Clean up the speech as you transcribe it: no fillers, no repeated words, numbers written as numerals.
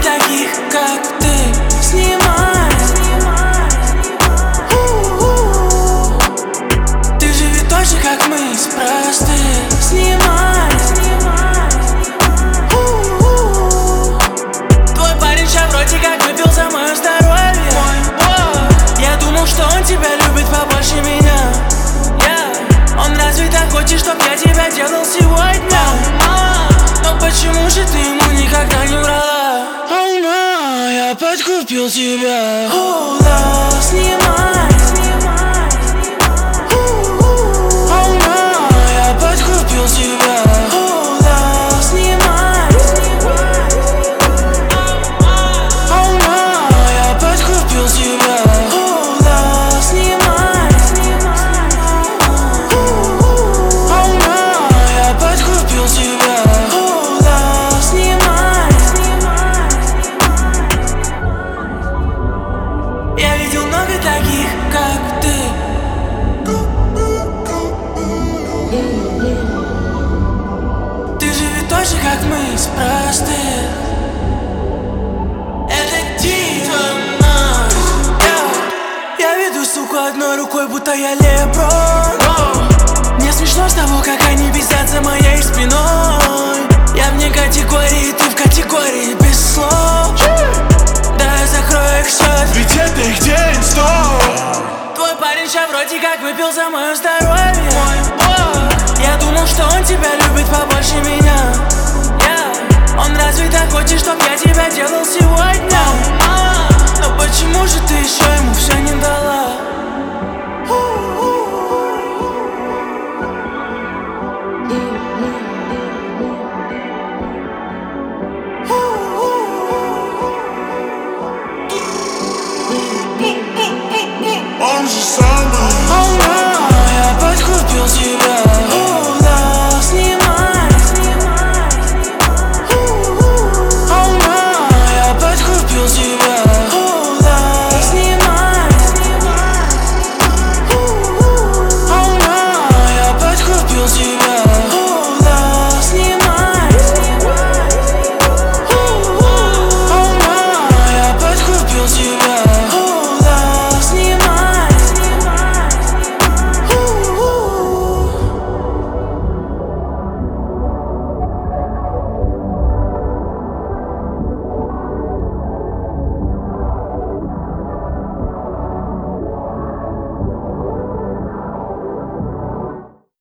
таких, как ты, снимай. Ты же ведь точно как мы, из простых. Снимай. Твой парень ща вроде как выпил за мое здоровье. Я думал, что он тебя любит побольше меня. Он разве так хочет, чтоб я тебя делал сегодня? Но почему же ты ему никогда не врала? Я подкупил тебя. Снимай. Я подкупил тебя. Снимай. Я подкупил тебя. Снимай. Я подкупил тебя. Снимай. Я видел много таких, как ты. Ты же ведь тоже как мы, из простых. Это типа нас. Я веду суку одной рукой, будто я Леброн. Мне смешно с того, как они бесятся мои